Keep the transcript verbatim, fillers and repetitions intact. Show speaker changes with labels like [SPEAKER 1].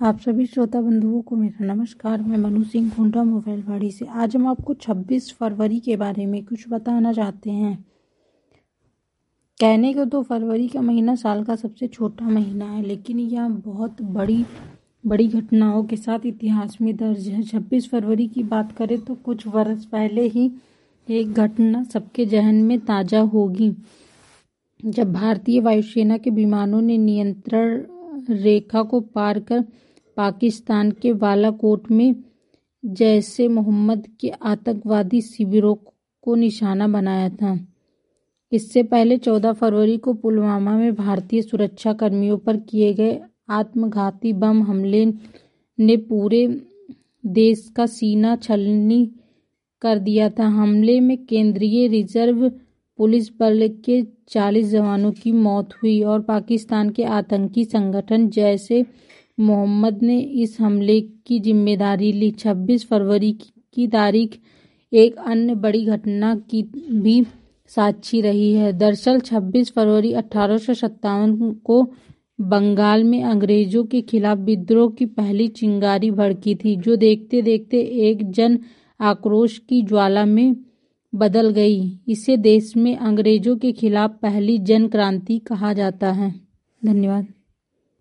[SPEAKER 1] आप सभी श्रोता बंधुओं को मेरा नमस्कार। मैं मनु सिंह खुंटा मोबाइल वाड़ी से। आज हम आपको छब्बीस फरवरी के बारे में कुछ बताना चाहते हैं। कहने को तो फरवरी का महीना साल का सबसे छोटा महीना है, लेकिन यह बहुत बड़ी बड़ी घटनाओं के साथ इतिहास में दर्ज है। छब्बीस फरवरी की बात करें तो कुछ वर्ष पहले ही एक घटना सबके जहन में ताज़ा होगी, जब भारतीय वायुसेना के विमानों ने नियंत्रण रेखा को पार कर पाकिस्तान के बालाकोट में जैश-ए मोहम्मद के आतंकवादी शिविरों को निशाना बनाया था। इससे पहले चौदह फरवरी को पुलवामा में भारतीय सुरक्षा कर्मियों पर किए गए आत्मघाती बम हमले ने पूरे देश का सीना छलनी कर दिया था। हमले में केंद्रीय रिजर्व पुलिस बल के चालीस जवानों की मौत हुई और पाकिस्तान के आतंकी संगठन जैश-ए मोहम्मद ने इस हमले की जिम्मेदारी ली। छब्बीस फरवरी की तारीख एक अन्य बड़ी घटना की भी साक्षी रही है। दरअसल छब्बीस फरवरी अठारह सौ सत्तावन को बंगाल में अंग्रेजों के खिलाफ विद्रोह की पहली चिंगारी भड़की थी, जो देखते देखते एक जन आक्रोश की ज्वाला में बदल गई। इसे देश में अंग्रेजों के खिलाफ पहली जन क्रांति कहा जाता है। धन्यवाद।